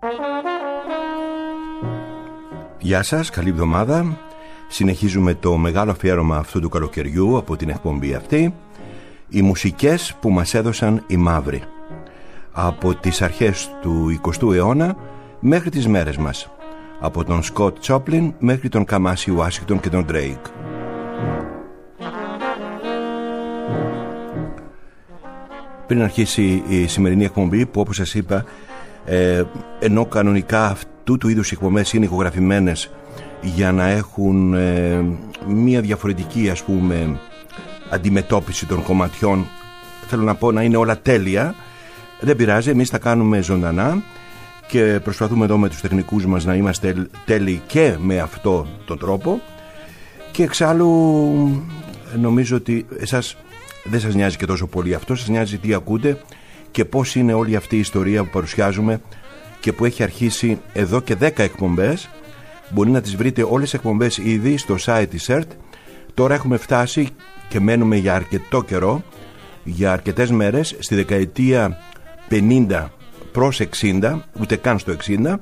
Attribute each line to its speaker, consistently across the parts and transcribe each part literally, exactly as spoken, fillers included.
Speaker 1: Γεια σας, καλή εβδομάδα. Συνεχίζουμε το μεγάλο αφιέρωμα αυτού του καλοκαιριού από την εκπομπή αυτή. Οι μουσικές που μας έδωσαν οι μαύροι από τις αρχές του εικοστού αιώνα μέχρι τις μέρες μας, από τον Σκοτ Τσόπλιν μέχρι τον Καμάσι Ουάσιγκτον και τον Ντρέικ. Πριν αρχίσει η σημερινή εκπομπή, που όπως σας είπα, ε, ενώ κανονικά αυτού του είδους οι εκπομπές είναι ηχογραφημένες για να έχουν ε, μία διαφορετική, ας πούμε, αντιμετώπιση των κομματιών, θέλω να πω να είναι όλα τέλεια, δεν πειράζει, εμείς τα κάνουμε ζωντανά και προσπαθούμε εδώ με τους τεχνικούς μας να είμαστε τέλειοι και με αυτό τον τρόπο. Και εξάλλου νομίζω ότι εσάς δεν σας νοιάζει και τόσο πολύ αυτό, σας νοιάζει τι ακούτε και πώς είναι όλη αυτή η ιστορία που παρουσιάζουμε και που έχει αρχίσει εδώ και δέκα εκπομπές. Μπορεί να τις βρείτε όλες τις εκπομπές ήδη στο site της ΕΡΤ. Τώρα έχουμε φτάσει και μένουμε για αρκετό καιρό, για αρκετές μέρες, στη δεκαετία πενήντα προς εξήντα, ούτε καν στο εξήντα,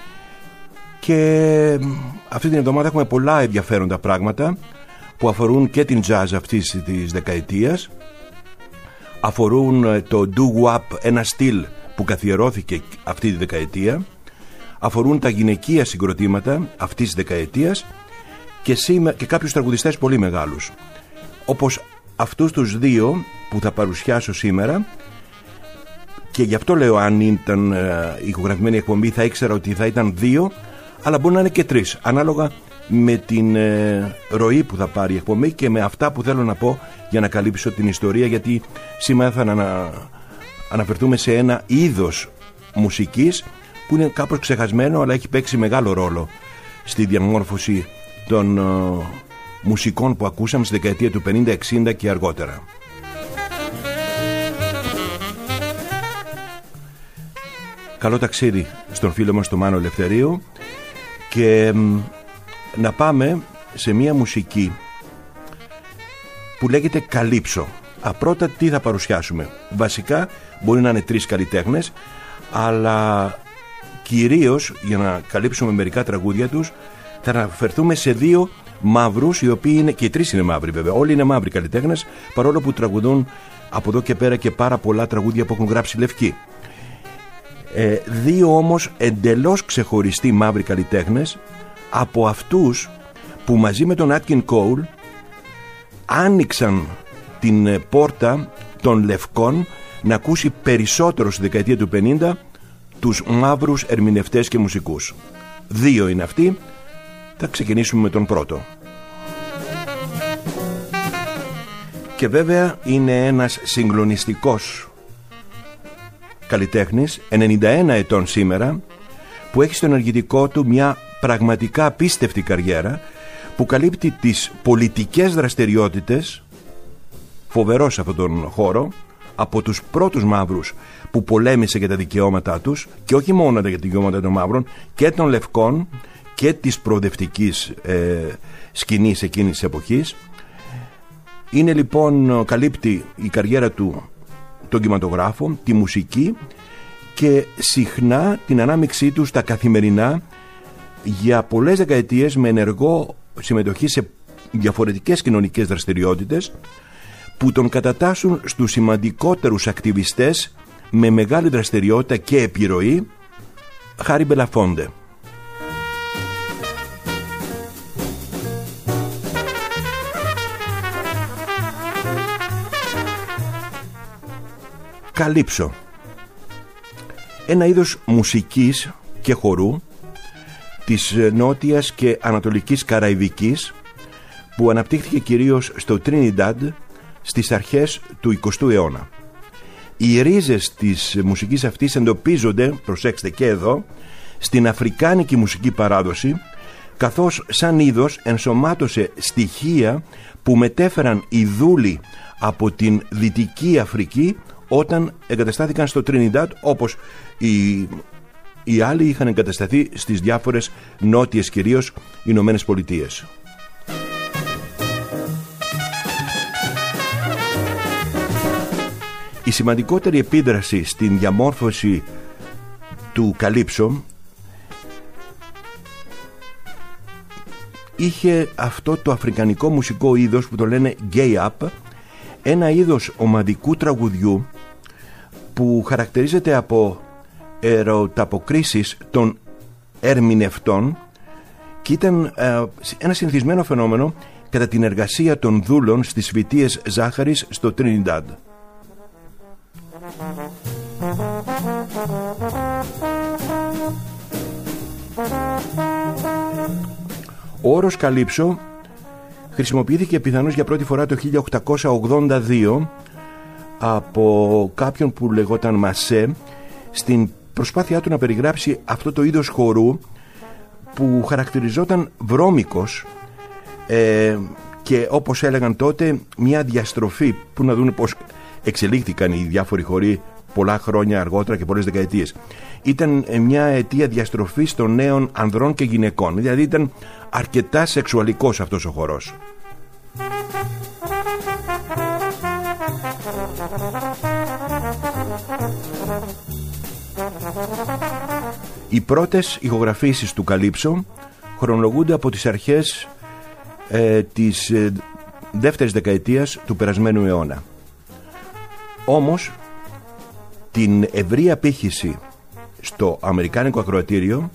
Speaker 1: και αυτή την εβδομάδα έχουμε πολλά ενδιαφέροντα πράγματα που αφορούν και την jazz αυτής της δεκαετίας, αφορούν το doo-wop, ένα στυλ που καθιερώθηκε αυτή τη δεκαετία, αφορούν τα γυναικεία συγκροτήματα αυτής της δεκαετίας και, σήμα, και κάποιους τραγουδιστές πολύ μεγάλους, όπως αυτούς τους δύο που θα παρουσιάσω σήμερα. Και γι' αυτό λέω, αν ήταν ε, ηχογραφημένη εκπομπή θα ήξερα ότι θα ήταν δύο, αλλά μπορεί να είναι και τρεις, ανάλογα με την ε, ροή που θα πάρει η εκπομπή και με αυτά που θέλω να πω για να καλύψω την ιστορία, γιατί σήμερα θα ανα, αναφερθούμε σε ένα είδος μουσικής που είναι κάπως ξεχασμένο, αλλά έχει παίξει μεγάλο ρόλο στη διαμόρφωση των ε, μουσικών που ακούσαμε στη δεκαετία του πενήντα εξήντα και αργότερα. Καλό ταξίδι στον φίλο μας τον Μάνο Ελευθερίου και να πάμε σε μια μουσική που λέγεται καλύψο. Απρώτα τι θα παρουσιάσουμε. Βασικά μπορεί να είναι τρεις καλλιτέχνες, αλλά κυρίως για να καλύψουμε μερικά τραγούδια τους θα αναφερθούμε σε δύο μαύρους, οι οποίοι είναι, και οι τρεις είναι μαύροι βέβαια, όλοι είναι μαύροι καλλιτέχνες, παρόλο που τραγουδούν από εδώ και πέρα και πάρα πολλά τραγούδια που έχουν γράψει λευκοί. Ε, δύο όμως εντελώς ξεχωριστοί μαύροι καλλιτέχνες, από αυτούς που μαζί με τον Άτκιν Κόουλ άνοιξαν την πόρτα των λευκών να ακούσει περισσότερο στη δεκαετία του πενήντα τους μαύρους ερμηνευτές και μουσικούς. Δύο είναι αυτοί. Θα ξεκινήσουμε με τον πρώτο. Και βέβαια είναι ένας συγκλονιστικός καλλιτέχνης, ενενήντα ένα ετών σήμερα, που έχει στο ενεργητικό του μια πραγματικά απίστευτη καριέρα που καλύπτει τις πολιτικές δραστηριότητες, φοβερός σε αυτόν τον χώρο, από τους πρώτους μαύρους που πολέμησε για τα δικαιώματά τους, και όχι μόνο για τα δικαιώματα των μαύρων και των λευκών και της προοδευτικής ε, σκηνής εκείνης της εποχής. Είναι λοιπόν, καλύπτει η καριέρα του τον κινηματογράφο, τη μουσική και συχνά την ανάμειξή του στα καθημερινά για πολλές δεκαετίες, με ενεργό συμμετοχή σε διαφορετικές κοινωνικές δραστηριότητες που τον κατατάσσουν στους σημαντικότερους ακτιβιστές με μεγάλη δραστηριότητα και επιρροή, Χάρι Μπελαφόντε. Καλύψο, ένα είδος μουσικής και χορού της νότιας και ανατολικής Καραϊβικής που αναπτύχθηκε κυρίως στο Τρίνινταντ στις αρχές του εικοστού αιώνα. Οι ρίζες της μουσικής αυτής εντοπίζονται, προσέξτε και εδώ, στην αφρικάνικη μουσική παράδοση, καθώς σαν είδος ενσωμάτωσε στοιχεία που μετέφεραν οι δούλοι από την Δυτική Αφρική όταν εγκαταστάθηκαν στο Τρίνινταντ, όπως οι, οι άλλοι είχαν εγκατασταθεί στις διάφορες νότιες, κυρίως Ηνωμένες Πολιτείες. Η σημαντικότερη επίδραση στην διαμόρφωση του καλύψο είχε αυτό το αφρικανικό μουσικό είδος που το λένε gay up, ένα είδος ομαδικού τραγουδιού που χαρακτηρίζεται από ερωταποκρίσεις των ερμηνευτών και ήταν ε, ένα συνηθισμένο φαινόμενο κατά την εργασία των δούλων στις φυτείες ζάχαρης στο Τρινιντάντ. Ο όρος καλύψο χρησιμοποιήθηκε πιθανώς για πρώτη φορά το χίλια οκτακόσια ογδόντα δύο από κάποιον που λεγόταν Μασέ στην προσπάθειά του να περιγράψει αυτό το είδος χορού που χαρακτηριζόταν βρώμικος ε, και όπως έλεγαν τότε μια διαστροφή που να δουν πως εξελίχθηκαν οι διάφοροι χοροί πολλά χρόνια αργότερα και πολλές δεκαετίες. Ήταν μια αιτία διαστροφής των νέων ανδρών και γυναικών, δηλαδή ήταν αρκετά σεξουαλικός αυτός ο χορός. Οι πρώτες ηχογραφήσεις του καλύψο χρονολογούνται από τις αρχές ε, της ε, δεύτερης δεκαετίας του περασμένου αιώνα. Όμως την ευρεία απήχηση στο αμερικάνικο ακροατήριο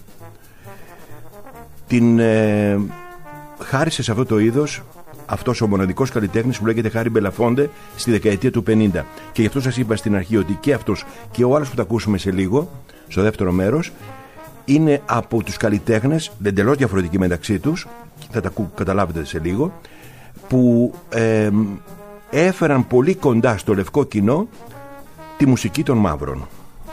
Speaker 1: την ε, χάρισε σε αυτό το είδος αυτός ο μοναδικός καλλιτέχνης που λέγεται Χάρι Μπελαφόντε στη δεκαετία του πενήντα, και γι' αυτό σας είπα στην αρχή ότι και αυτός και ο άλλος που θα ακούσουμε σε λίγο στο δεύτερο μέρος είναι από τους καλλιτέχνες εντελώς διαφορετικοί μεταξύ τους, θα τα καταλάβετε σε λίγο, που ε, έφεραν πολύ κοντά στο λευκό κοινό τη μουσική των μαύρων.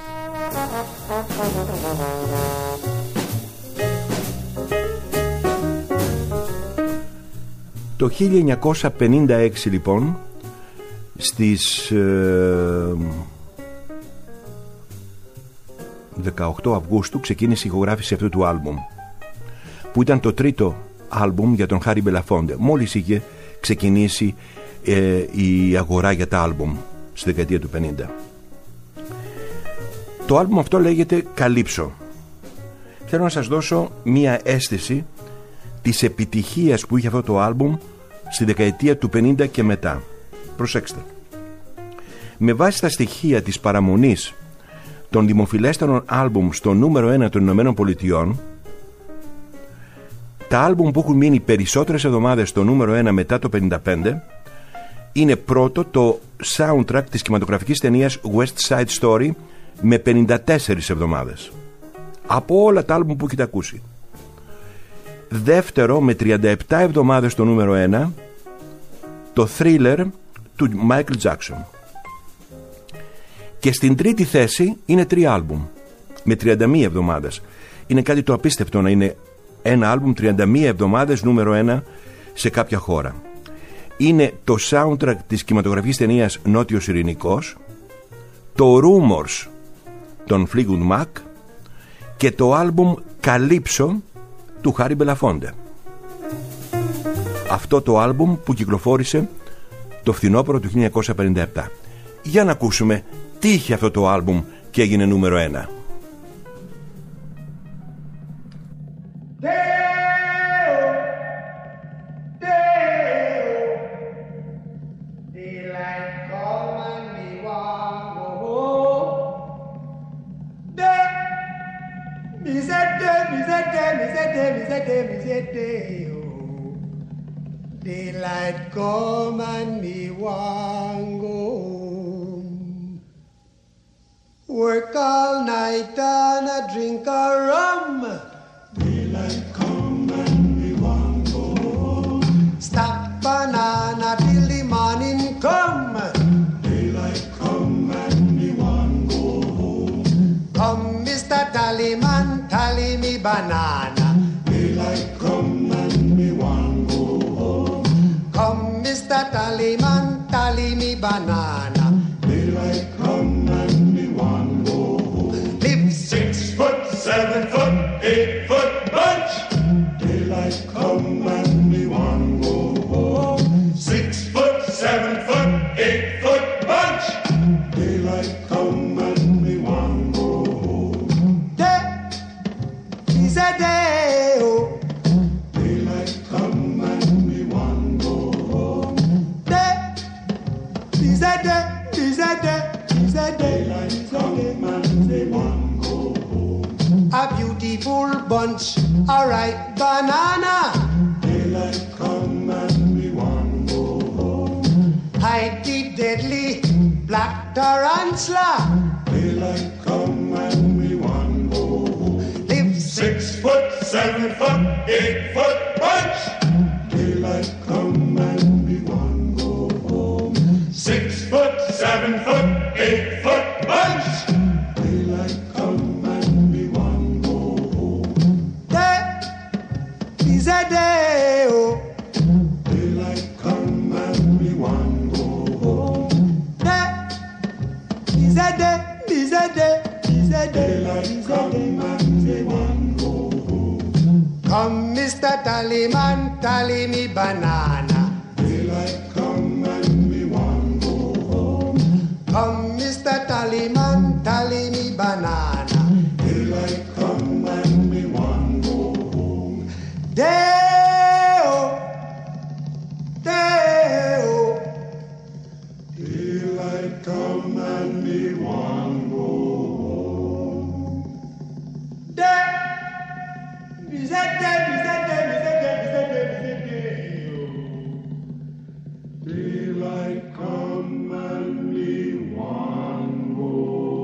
Speaker 1: Το χίλια εννιακόσια πενήντα έξι λοιπόν στις ε, δεκαοκτώ Αυγούστου ξεκίνησε η ηχογράφηση αυτού του άλμπουμ, που ήταν το τρίτο άλμπουμ για τον Χάρι Μπελαφόντε. Μόλις είχε ξεκινήσει ε, η αγορά για τα άλμπουμ στη δεκαετία του πενήντα. Το άλμπουμ αυτό λέγεται Καλύψο. Θέλω να σας δώσω μία αίσθηση της επιτυχίας που είχε αυτό το άλμπουμ στη δεκαετία του πενήντα και μετά. Προσέξτε. Με βάση τα στοιχεία της παραμονής των δημοφιλέστερων άλμπουμ στο νούμερο ένα των Ηνωμένων Πολιτειών, τα άλμπουμ που έχουν μείνει περισσότερες εβδομάδες στο νούμερο ένα μετά το πενήντα πέντε είναι πρώτο το soundtrack της κινηματογραφικής ταινίας West Side Story με πενήντα τέσσερις εβδομάδες από όλα τα άλμπουμ που έχετε ακούσει. Δεύτερο με τριάντα επτά εβδομάδες στο νούμερο ένα το Thriller του Michael Jackson. Και στην τρίτη θέση είναι τρία άλμπουμ με τριάντα μία εβδομάδες. Είναι κάτι το απίστευτο να είναι ένα άλμπουμ τριάντα μία εβδομάδες νούμερο ένα σε κάποια χώρα. Είναι το soundtrack της κινηματογραφικής ταινίας Νότιος Ειρηνικός, το Rumors των Fleetwood Mac και το άλμπουμ Καλύψο του Χάρι Μπελαφόντε. Αυτό το άλμπουμ που κυκλοφόρησε το φθινόπωρο του χίλια εννιακόσια πενήντα επτά. Για να ακούσουμε τι είχε αυτό το άλμπουμ και έγινε νούμερο ένα.
Speaker 2: Daylight come and me want go home. Work all night and a drink a rum. Daylight come and me want go home. Stack banana till the morning come. Daylight come and me want go home. Come Mister Tallyman, tally me banana. Daylight come and me want go home. Come Mister Tallyman, tally me banana. Daylight come and me want go home. Live six foot, seven foot, eight foot bunch. Daylight come and me want go home. Six foot, seven foot, eight foot bunch. Daylight come and me want go home. a beautiful bunch, a ripe banana.
Speaker 3: Daylight come and we want go home.
Speaker 2: Hide the deadly black tarantula.
Speaker 3: Daylight come and we want go home.
Speaker 2: Live
Speaker 3: Six foot, seven foot, eight foot bunch. Daylight come and we want go home. Six foot, seven foot, eight foot bunch. Daylight come and we want go home.
Speaker 2: Day is a day, oh.
Speaker 3: Daylight come and we want go home.
Speaker 2: Day is a day, is a day, is a day.
Speaker 3: Daylight come and we want go home.
Speaker 2: Come, Mister Tallyman, tally me banana.
Speaker 3: Daylight come and we want go home.
Speaker 2: Come, Mister Tallyman, tally me banana.
Speaker 3: Daylight come and we want go home.
Speaker 2: Day-o, day-o.
Speaker 3: Daylight come and we want go home.
Speaker 2: Day, is a day, is a day, is a day, is a day, is a day.
Speaker 3: Daylight come and we want go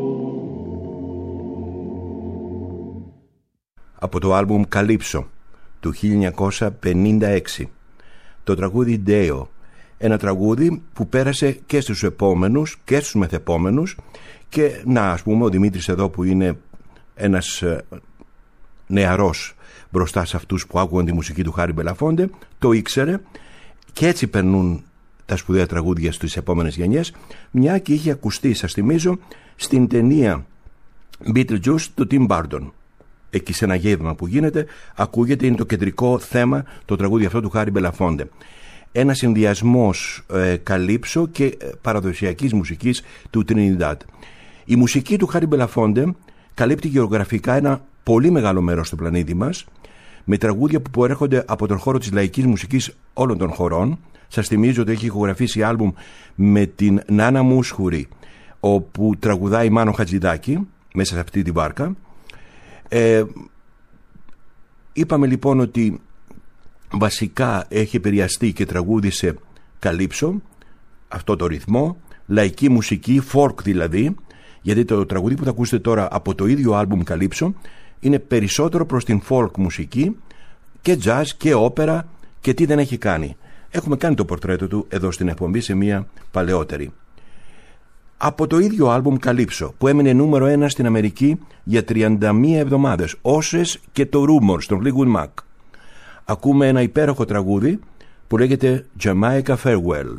Speaker 3: home.
Speaker 1: Από το άλμπουμ Καλύψο του χίλια εννιακόσια πενήντα έξι, το τραγούδι Ντέο, ένα τραγούδι που πέρασε και στους επόμενους και στους μεθεπόμενους, και να, ας πούμε, ο Δημήτρης εδώ που είναι ένας ε, νεαρός μπροστά σε αυτούς που άκουγαν τη μουσική του Χάρη Μπελαφόντε, το ήξερε, και έτσι περνούν τα σπουδαία τραγούδια στις επόμενες γενιές, μια και είχε ακουστεί, σας θυμίζω, στην ταινία Beetlejuice του Tim Burton. Εκεί σε ένα γεύμα που γίνεται ακούγεται, είναι το κεντρικό θέμα το τραγούδι αυτό του Χάρη Μπελαφόντε. Ένα συνδυασμός ε, καλύψο και ε, παραδοσιακής μουσικής του Trinidad. Η μουσική του Χάρη Μπελαφόντε καλύπτει γεωγραφικά ένα πολύ μεγάλο μέρος του πλανήτη μας, με τραγούδια που προέρχονται από τον χώρο της λαϊκής μουσικής όλων των χωρών. Σας θυμίζω ότι έχει ηχογραφήσει άλμπουμ με την Νάνα Μούσχουρη, όπου τραγουδάει Μάνο Χατζηδάκη μέσα σε αυτή τη βάρκα. Ε, είπαμε λοιπόν ότι βασικά έχει επηρεαστεί και τραγούδισε καλύψο, αυτό το ρυθμό, λαϊκή μουσική, folk δηλαδή, γιατί το τραγούδι που θα ακούσετε τώρα από το ίδιο άλμπουμ Καλύψο είναι περισσότερο προς την folk μουσική, και jazz και όπερα και τι δεν έχει κάνει. Έχουμε κάνει το πορτρέτο του εδώ στην εκπομπή σε μια παλαιότερη. Από το ίδιο άλμπουμ Καλύψο, που έμεινε νούμερο ένα στην Αμερική για τριάντα μία εβδομάδες, όσες και το Rumors των Fleetwood Mac, ακούμε ένα υπέροχο τραγούδι που λέγεται Jamaica Farewell.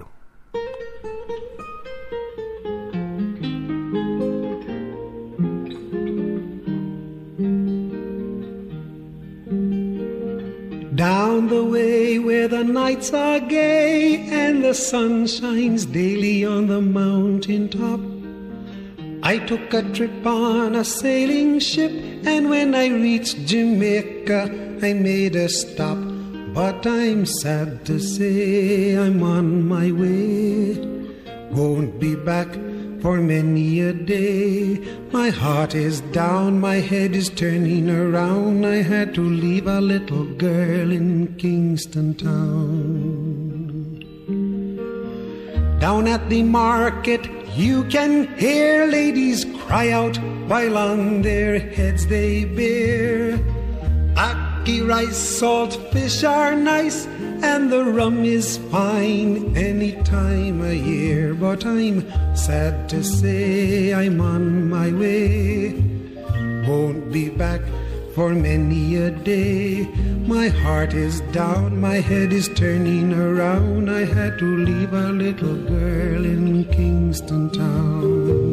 Speaker 2: Down the way where the nights are gay and the sun shines daily on the mountain top, I took a trip on a sailing ship, and when I reached Jamaica I made a stop. But I'm sad to say I'm on my way, won't be back for many a day. My heart is down, my head is turning around. I had to leave a little girl in Kingston town. Down at the market you can hear ladies cry out while on their heads they bear. Ackee rice, salt fish are nice, and the rum is fine any time of year. But I'm sad to say I'm on my way, won't be back for many a day. My heart is down, my head is turning around. I had to leave a little girl in Kingston town.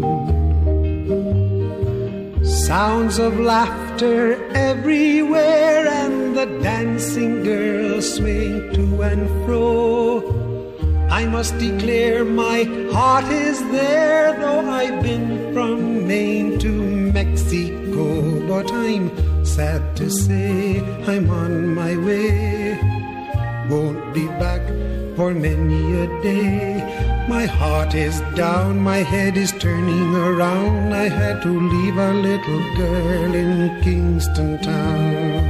Speaker 2: Sounds of laughter everywhere, and the dancing girls swing to and fro. I must declare my heart is there, though I've been from Maine to Mexico. But I'm sad to say I'm on my way, won't be back for many a day. My heart is down, my head is turning around. I had to leave a little girl in King Kingston town.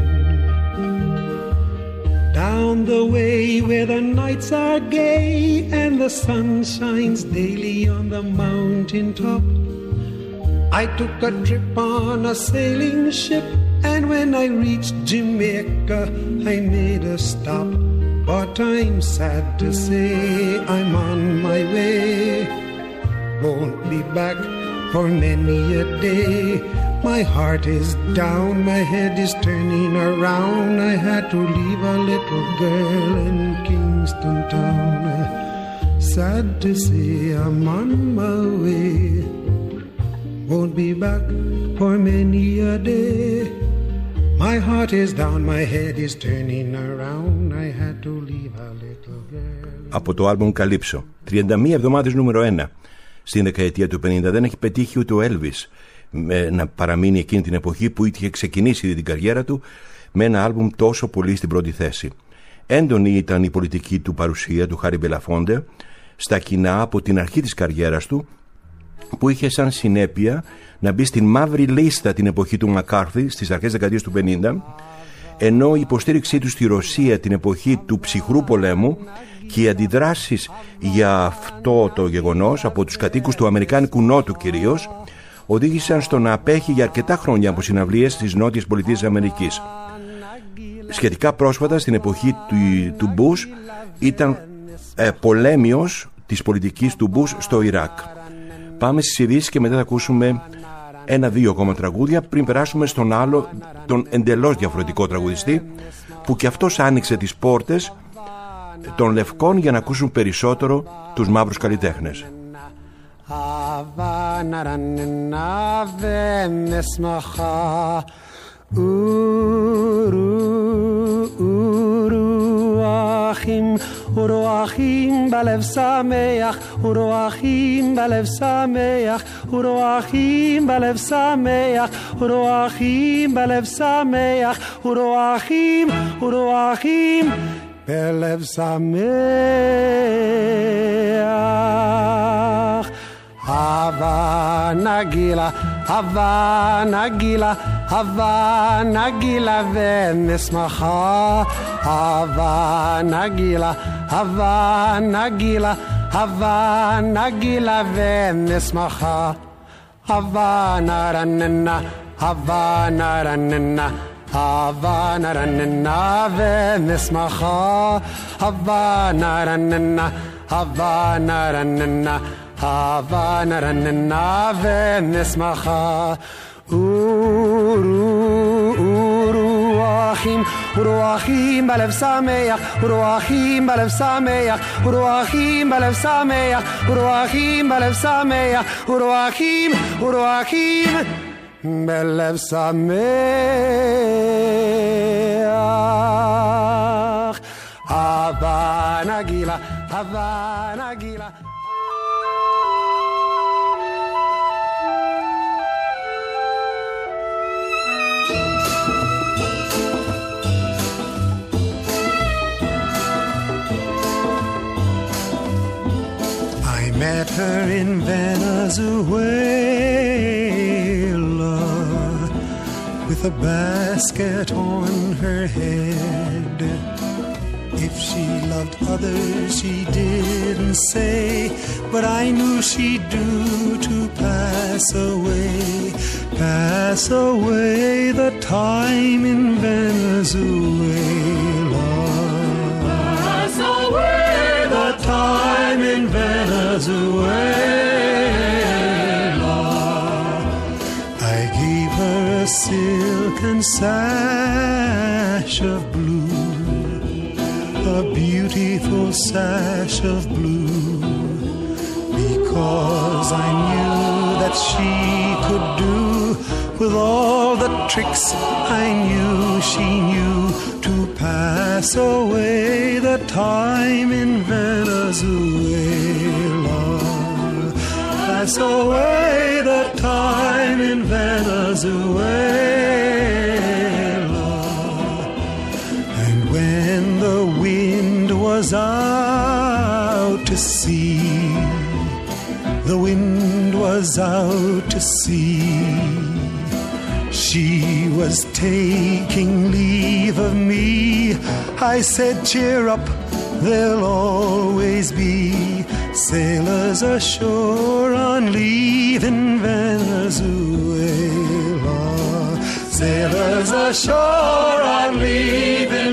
Speaker 2: Down the way where the nights are gay and the sun shines daily on the mountain top, I took a trip on a sailing ship, and when I reached Jamaica I made a stop. But I'm sad to say I'm on my way, won't be back for many a day. My heart is down, my head is turning around. I had to leave a little girl in Kingston town. Sad to say I'm on my way, won't be back for many a day. My heart is down, my head is turning around. I had to leave a little girl.
Speaker 1: Από το άλμπουμ Καλύψο, τριάντα μία εβδομάδες νούμερο ένα. Στην δεκαετία του πενήντα δεν έχει πετύχει ούτε ο Elvis να παραμείνει εκείνη την εποχή που είχε ξεκινήσει την καριέρα του με ένα άλμπουμ τόσο πολύ στην πρώτη θέση. Έντονη ήταν η πολιτική του παρουσία του Χάρι Μπελαφόντε στα κοινά από την αρχή της καριέρας του, που είχε σαν συνέπεια να μπει στην μαύρη λίστα την εποχή του Μακάρθι στις αρχές δεκαετίας του πενήντα, ενώ η υποστήριξή του στη Ρωσία την εποχή του ψυχρού πολέμου και οι αντιδράσεις για αυτό το γεγονός από τους κατοίκους του Αμερικάνικου Νότου κυρίως οδήγησαν στο να απέχει για αρκετά χρόνια από συναυλίες στις Νότιες Πολιτείες Αμερικής. Σχετικά πρόσφατα, στην εποχή του, του Μπούς, ήταν ε, πολέμιος της πολιτικής του Μπούς στο Ιράκ. Πάμε στις ειδήσεις και μετά θα ακούσουμε ένα-δύο ακόμα τραγούδια πριν περάσουμε στον άλλο, τον εντελώς διαφορετικό τραγουδιστή, που και αυτός άνοιξε τις πόρτες των λευκών για να ακούσουν περισσότερο τους μαύρους καλλιτέχνες.
Speaker 2: ורוחים בלב שמח, ורוחים בלב שמח, ורוחים בלב שמח, ורוחים בלב שמח, ורוחים, ורוחים בלב שמח. הווה נגילה, הווה נגילה, הווה נגילה ונשמחה. הווה נגילה, הווה נגילה, הווה נגילה ונשמחה. הווה נרננה, הווה נרננה, הווה נרננה ונשמחה. הווה נרננה, הווה נרננה, הווה נרננה ונשמחה. ורוחים, ורוחים בלב שמח, ורוחים בלב שמח, ורוחים בלב שמח, ורוחים בלב שמח, ורוחים, ורוחים בלב שמח. הווה נגילה, הווה נגילה. Met her in Venezuela with a basket on her head. If she loved others she didn't say, but I knew she'd do to pass away, pass away the time in Venezuela. Pass away the time in Venezuela. I gave her a silken sash of blue, a beautiful sash of blue, because I knew that she could do with all the tricks I knew she knew to pass away the time in Venezuela. Pass away the time in Venezuela. And when the wind was out to sea, the wind was out to sea, she was taking leave of me, I said, cheer up, there'll always be sailors ashore on leave in Venezuela. Sailors ashore on leave in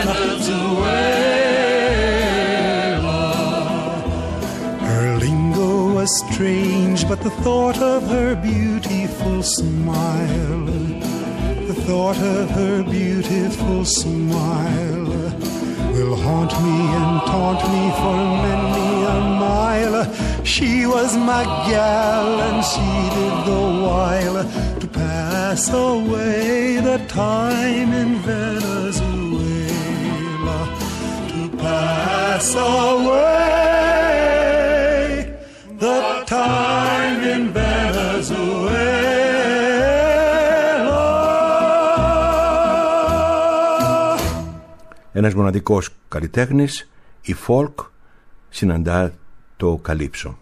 Speaker 2: Venezuela. Her lingo was strange, but the thought of her beautiful smile, the thought of her beautiful smile will haunt me and taunt me for many a mile. She was my gal and she did the while to pass away the time in Venezuela, to pass away the time in Venezuela.
Speaker 1: Ένας μοναδικός καλλιτέχνης, η folk συναντά το καλύψο.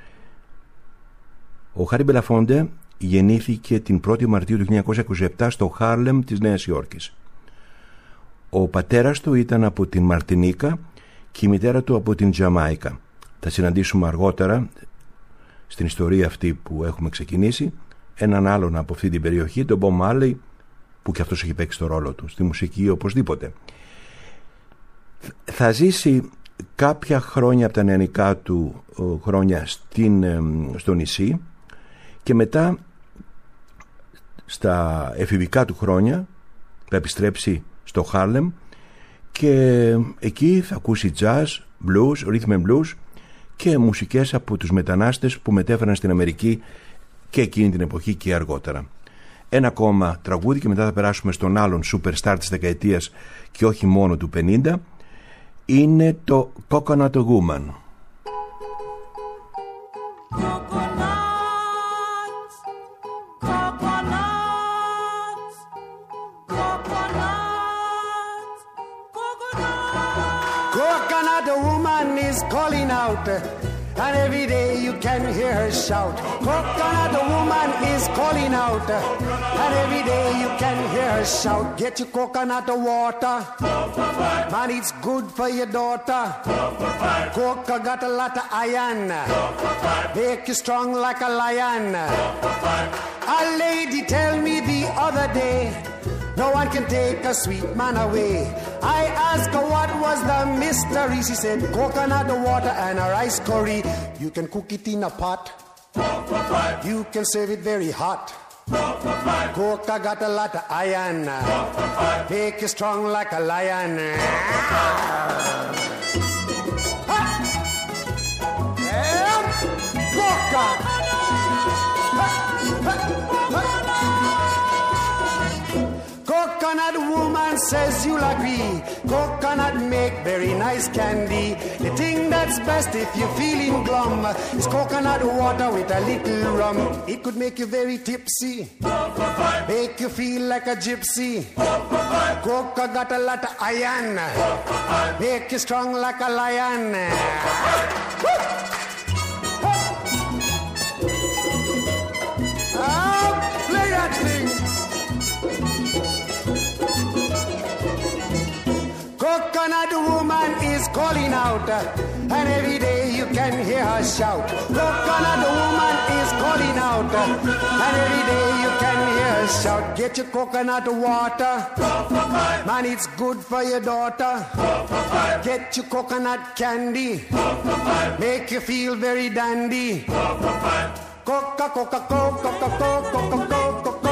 Speaker 1: Ο Χάρι Μπελαφόντε γεννήθηκε την πρώτη Μαρτίου του χίλια εννιακόσια είκοσι επτά στο Χάρλεμ της Νέας Υόρκης. Ο πατέρας του ήταν από την Μαρτινίκα και η μητέρα του από την Τζαμάικα. Θα συναντήσουμε αργότερα στην ιστορία αυτή που έχουμε ξεκινήσει έναν άλλον από αυτή την περιοχή, τον Bob Marley, που και αυτός έχει παίξει το ρόλο του στη μουσική οπωσδήποτε. Θα ζήσει κάποια χρόνια από τα νεανικά του χρόνια στην, στο νησί και μετά στα εφηβικά του χρόνια θα επιστρέψει στο Χάρλεμ και εκεί θα ακούσει jazz, blues, rhythm and blues και μουσικές από τους μετανάστες που μετέφεραν στην Αμερική και εκείνη την εποχή και αργότερα. Ένα ακόμα τραγούδι και μετά θα περάσουμε στον άλλον superstar της δεκαετίας και όχι μόνο του πενήντα, είναι το Coconut Woman.
Speaker 2: Coconut woman is calling out, and every day you can hear her shout. Coconut woman is calling out, and every day you can hear her shout. Get your coconut water, man, it's good for your daughter. Coca got a lot of iron, make you strong like a lion. A lady tell me the other day, no one can take a sweet man away. I asked her what was the mystery. She said coconut water and a rice curry. You can cook it in a pot, you can serve it very hot. Coca got a lot of iron, make you strong like a lion. Coca. Coconut woman says you'll agree, coconut make very nice candy. The thing that's best if you're feeling glum is coconut water with a little rum. It could make you very tipsy, make you feel like a gypsy. Coca got a lot of iron, make you strong like a lion. Oh, play that thing. Coconut woman is calling out, and every day you can hear her shout. Coconut woman is calling out, and every day you can hear her shout. Get your coconut water, man, it's good for your daughter. Get your coconut candy, make you feel very dandy. Coca, Coca, Coca, Coca, Coca, Coca, Coca,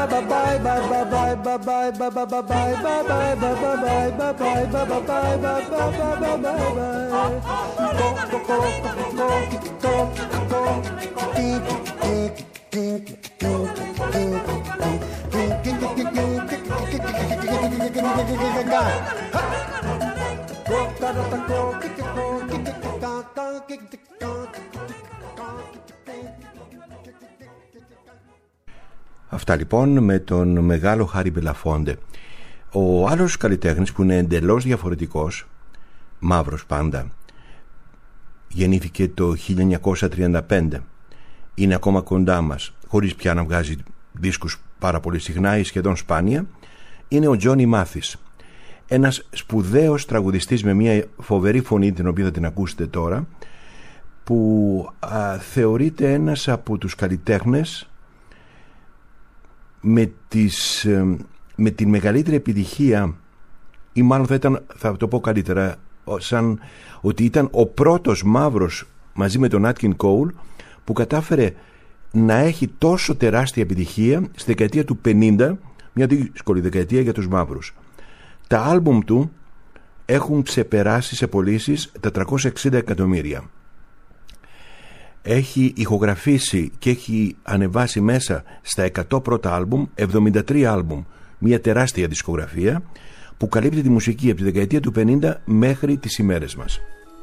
Speaker 1: Αυτά λοιπόν με τον μεγάλο Χάρι Μπελαφόντε. Ο άλλος καλλιτέχνης που είναι εντελώς διαφορετικός, μαύρος πάντα, γεννήθηκε το χίλια εννιακόσια τριάντα πέντε, είναι ακόμα κοντά μας, χωρίς πια να βγάζει δίσκους πάρα πολύ συχνά ή σχεδόν σπάνια, είναι ο Τζόνι Μάθις, ένας σπουδαίος τραγουδιστής με μια φοβερή φωνή, την οποία θα την ακούσετε τώρα, που α, θεωρείται ένας από τους καλλιτέχνες με, τις, με την μεγαλύτερη επιτυχία, ή μάλλον θα, ήταν, θα το πω καλύτερα, σαν ότι ήταν ο πρώτος μαύρος μαζί με τον Nat King Cole που κατάφερε να έχει τόσο τεράστια επιτυχία στη δεκαετία του πενήντα, μια δύσκολη δεκαετία για τους μαύρους. Τα άλμπουμ του έχουν ξεπεράσει σε πωλήσεις τα τριακόσια εξήντα εκατομμύρια. Έχει ηχογραφήσει και έχει ανεβάσει μέσα στα εκατό πρώτα άλμπουμ εβδομήντα τρία άλμπουμ, μια τεράστια δισκογραφία που καλύπτει τη μουσική από τη δεκαετία του πενήντα μέχρι τις ημέρες μας.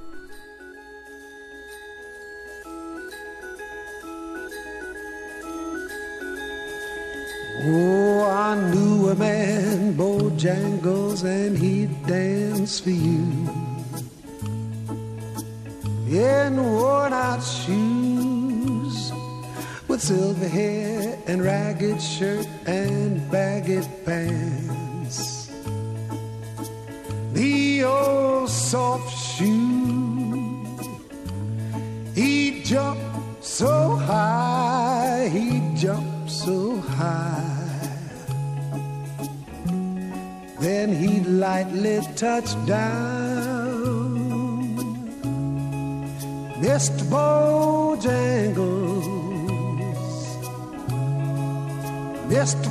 Speaker 2: Oh, I knew a man, Bojangles, and he'd dance for you in worn-out shoes, with silver hair and ragged shirt and baggy pants. The old soft shoe, he'd jump so high, he'd jump so high. Then he'd lightly touch down. Mister Bojangles, Mister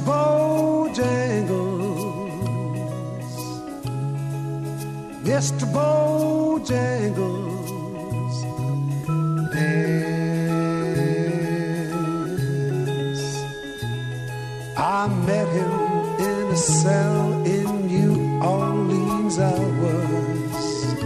Speaker 2: Bojangles, Mister Bojangles, dance. I met him in a cell in New Orleans. I was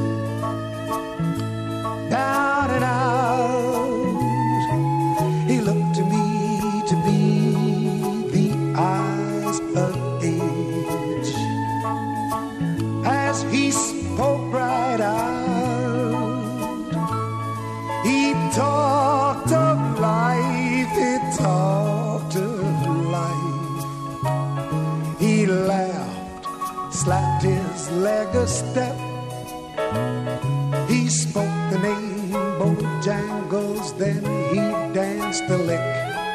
Speaker 2: down and out. He looked to me to be the eyes of age as he spoke right out. He talked of life, he talked of life. He laughed, slapped his leg a step. He spoke the name Bojangles, then he danced the lick.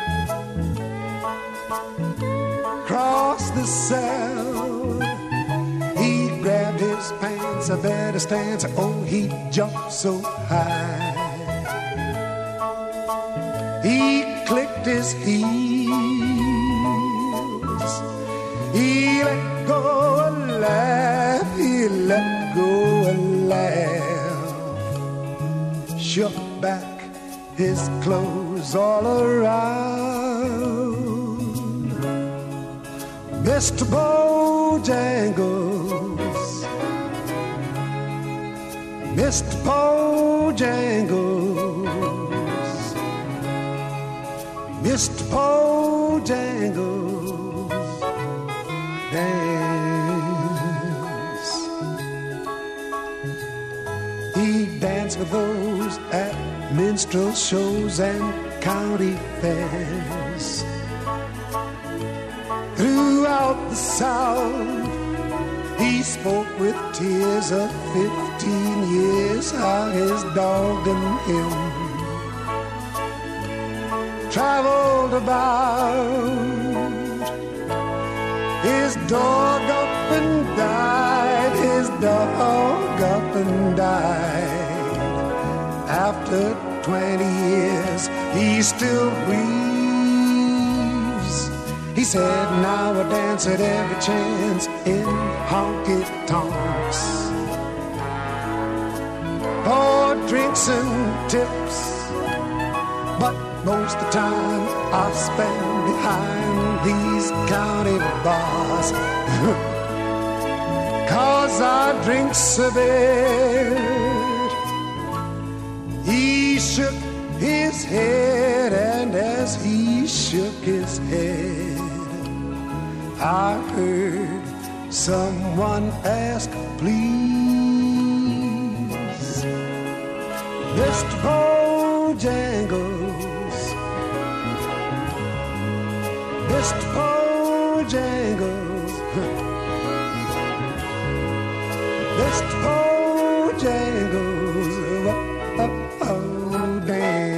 Speaker 2: Crossed the cell, he grabbed his pants, a better stance. Oh, he jumped so high. He clicked his heels. He let go a laugh. He let go a laugh. Shook back his clothes all around. Mister Bojangles, Mister Bojangles, Mister Bojangles, dance. He danced with those at minstrel shows and county fairs. Throughout the South, he spoke with tears of fifteen years, how his dog and him traveled about. His dog up and died, his dog up and died. After twenty years, he still grieves. He said, now I dance at every chance in honky-tonks for drinks and tips, but most of the time I spend behind these county bars, 'cause I drink so bad. He shook his head, and as he shook his head, I heard someone ask, please, Mister Bojangles, Mister Bojangles, Mister Bojangles, oh, oh, oh, damn.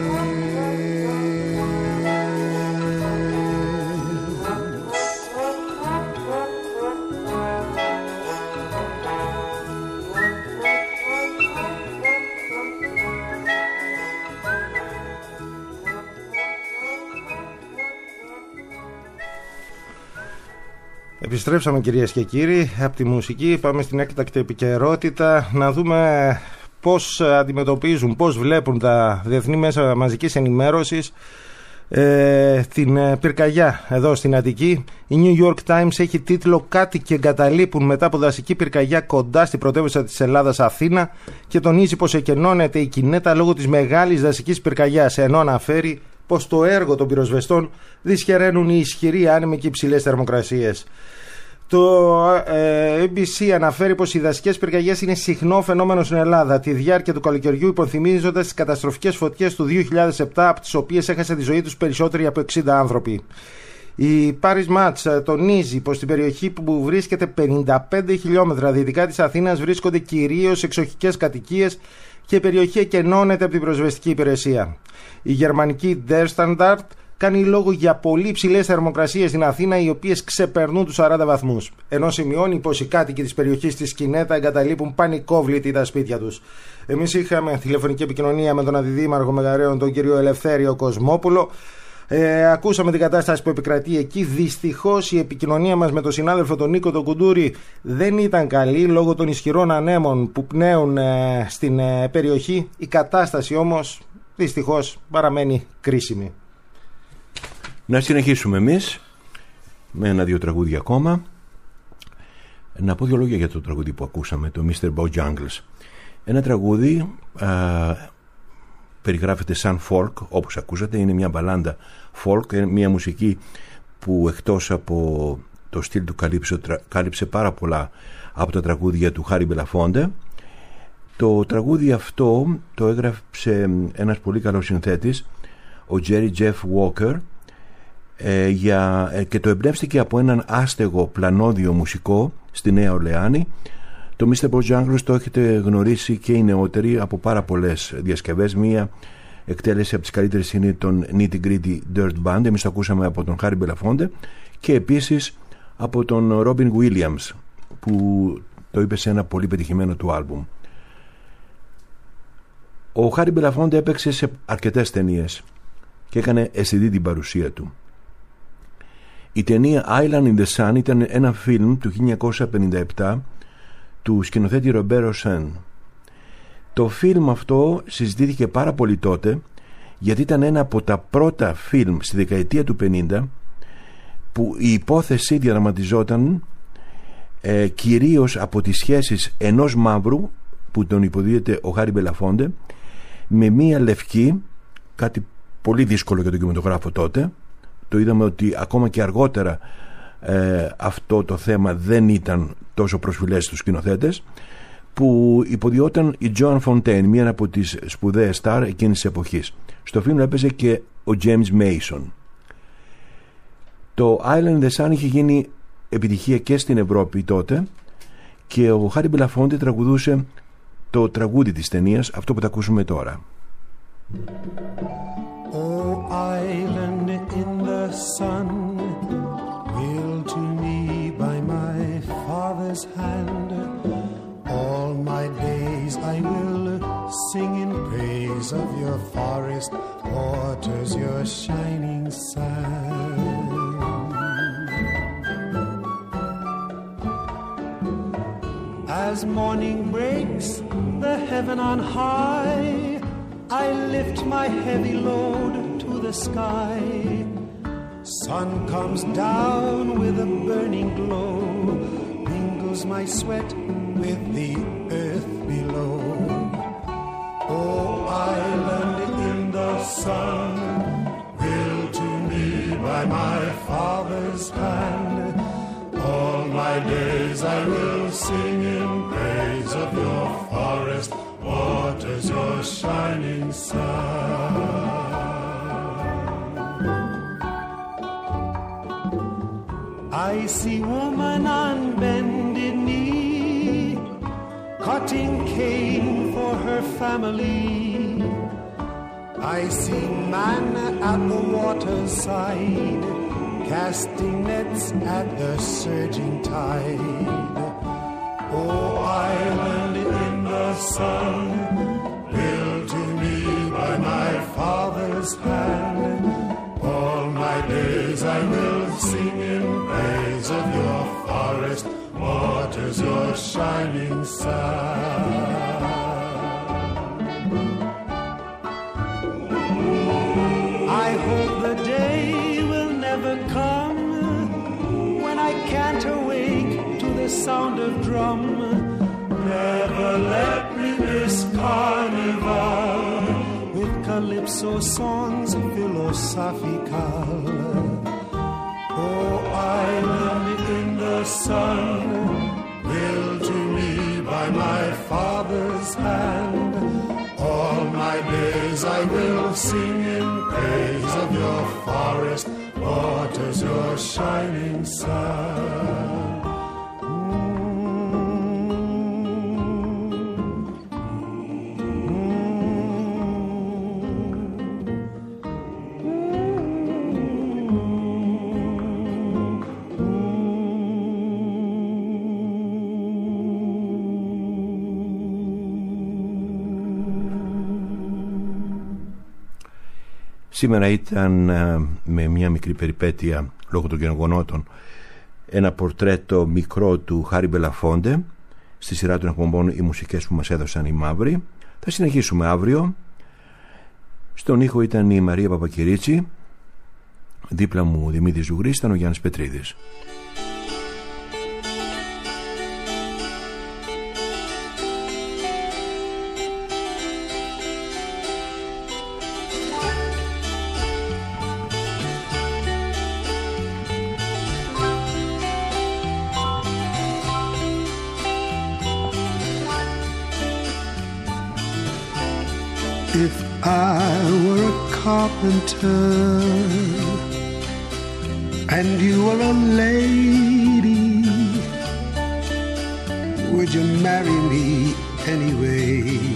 Speaker 4: Επιστρέψαμε, κυρίες και κύριοι, από τη μουσική πάμε στην έκτακτη επικαιρότητα, να δούμε πώς αντιμετωπίζουν, πώς βλέπουν τα διεθνή μέσα μαζικής ενημέρωσης ε, την πυρκαγιά εδώ στην Αττική. Η New York Times έχει τίτλο «Κάτοικοι εγκαταλείπουν μετά από δασική πυρκαγιά κοντά στη πρωτεύουσα της Ελλάδας, Αθήνα», και τονίζει πως εκενώνεται η Κινέτα λόγω της μεγάλης δασικής πυρκαγιάς, ενώ αναφέρει πως το έργο των πυροσβεστών δυσχεραίνουν οι ισχυροί άνεμοι και οι υψηλές θερμοκρασίες. Το ε, έι μπι σι αναφέρει πως οι δασικές πυρκαγιές είναι συχνό φαινόμενο στην Ελλάδα τη διάρκεια του καλοκαιριού, υπενθυμίζοντας τις καταστροφικές φωτιές του δύο χιλιάδες επτά, από τις οποίες έχασαν τη ζωή τους περισσότεροι από εξήντα άνθρωποι. Η Paris Match τονίζει πως στην περιοχή που βρίσκεται πενήντα πέντε χιλιόμετρα δυτικά της Αθήνας βρίσκονται κυρίως εξοχικές κατοικίες και η περιοχή εκενώνεται από την πυροσβεστική υπηρεσία. Η γερμανική Der Standard κάνει λόγο για πολύ ψηλές θερμοκρασίες στην Αθήνα, οι οποίες ξεπερνούν τους σαράντα βαθμούς. Ενώ σημειώνει πως οι κάτοικοι της περιοχής της Κινέτα εγκαταλείπουν πανικόβλητοι τα σπίτια τους. Εμείς είχαμε τηλεφωνική επικοινωνία με τον αντιδήμαρχο Μεγαρέων, τον κύριο Ελευθέριο Κοσμόπουλο. Ε, ακούσαμε την κατάσταση που επικρατεί εκεί. Δυστυχώς η επικοινωνία μας με τον συνάδελφο τον Νίκο τον Κουντούρη δεν ήταν καλή λόγω των ισχυρών ανέμων που πνέουν ε, στην ε, περιοχή. Η κατάσταση όμως δυστυχώς παραμένει κρίσιμη.
Speaker 1: Να συνεχίσουμε εμείς με ένα-δύο τραγούδια ακόμα. Να πω δύο λόγια για το τραγούδι που ακούσαμε, το μίστερ Bojangles. Ένα τραγούδι α, περιγράφεται σαν folk, όπως ακούσατε. Είναι μια μπαλάντα folk, μια μουσική που εκτός από το στυλ του καλύψε, κάλυψε πάρα πολλά από τα τραγούδια του Χάρι Μπελαφόντε. Το τραγούδι αυτό το έγραψε ένας πολύ καλός συνθέτης, ο Jerry Jeff Walker, ε, για, ε, και το εμπνεύστηκε από έναν άστεγο πλανόδιο μουσικό στη Νέα Ορλεάνη. Το μίστερ Bojangles το έχετε γνωρίσει και οι νεότεροι από πάρα πολλές διασκευές. Μία εκτέλεση από τις καλύτερες είναι τον Nitty Gritty Dirt Band, εμείς το ακούσαμε από τον Χάρι Μπελαφόντε, και επίσης από τον Robin Williams που το είπε σε ένα πολύ πετυχημένο του άλμπουμ. Ο Χάρι Μπελαφόντε έπαιξε σε αρκετές ταινίες και έκανε αισθητή την παρουσία του. Η ταινία Island in the Sun ήταν ένα φιλμ του χίλια εννιακόσια πενήντα επτά του σκηνοθέτη Ρομπέρο Σεν. Το φιλμ αυτό συζητήθηκε πάρα πολύ τότε, γιατί ήταν ένα από τα πρώτα φιλμ στη δεκαετία του πενήντα που η υπόθεση διαδραματιζόταν ε, κυρίως από τις σχέσεις ενός μαύρου που τον υποδίεται ο Χάρι Μπελαφόντε με μία λευκή, κάτι πολύ δύσκολο για τον κινηματογράφο τότε. Το είδαμε ότι ακόμα και αργότερα ε, αυτό το θέμα δεν ήταν τόσο προσφυλές στους σκηνοθέτες, που υποδιόταν η Joan Fontaine, μία από τις σπουδαίες στάρ εκείνης της εποχής. Στο φιλμ έπαιζε και ο James Mason. Το Island in the Sun είχε γίνει επιτυχία και στην Ευρώπη τότε και ο Χάρι Μπελαφόντε τραγουδούσε το τραγούδι της ταινίας, αυτό που θα ακούσουμε τώρα.
Speaker 2: Oh, island in the sun, willed to me by my father's hand, all my days I will sing in praise of your forest waters, your shining sand. As morning breaks the heaven on high, I lift my heavy load to the sky. Sun comes down with a burning glow, mingles my sweat with the earth below. Oh, island in the sun, built to me by my father's hand, all my days I will sing in praise of your forest waters, your shining sun. I see woman on bended knee, cutting cane for her family. I see man at the water's side, casting nets at the surging tide. Oh, island in the sun, built to me by my father's hand, all my days I will sing in praise of your forest waters, your shining sun. I hope the day will never come when I can't awake to the sound of drum. Never let me miss carnival with calypso songs philosophical. Oh, island in the sun, built to me by my father's hand, all my days I will sing in praise of your forest waters, your shining sun.
Speaker 1: Σήμερα ήταν με μια μικρή περιπέτεια λόγω των γεγονότων ένα πορτρέτο μικρό του Χάρη Μπελαφόντε στη σειρά των εκπομπών οι μουσικές που μας έδωσαν οι Μαύροι. Θα συνεχίσουμε αύριο. Στον ήχο ήταν η Μαρία Παπακυρίτσι, δίπλα μου ο Δημήτρης Ζουγρής, ήταν ο Γιάννης Πετρίδης.
Speaker 2: If I were a carpenter and you were a lady, would you marry me anyway?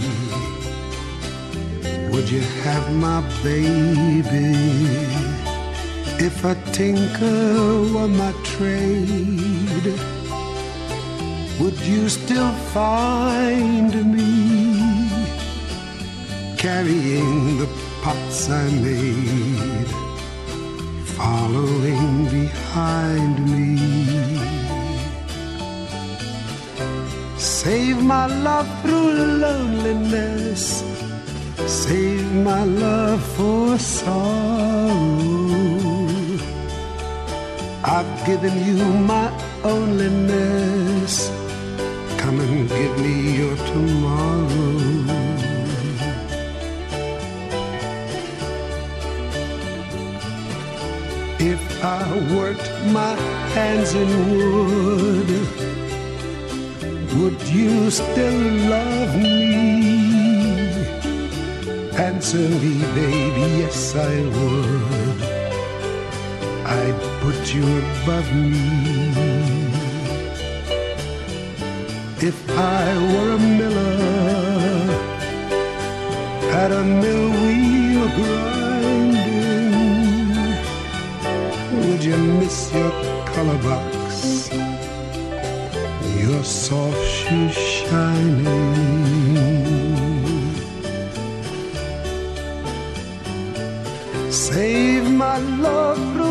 Speaker 2: Would you have my baby? If a tinker were my trade, would you still find me carrying the pots I made, following behind me? Save my love through loneliness, save my love for sorrow. I've given you my onlyness, come and give me your tomorrow. If I worked my hands in wood, would you still love me? Answer me, baby, yes I would. I'd put you above me. If I were a miller at a mill wheel grinding, would you miss your color box, your soft shoes shining? Save my love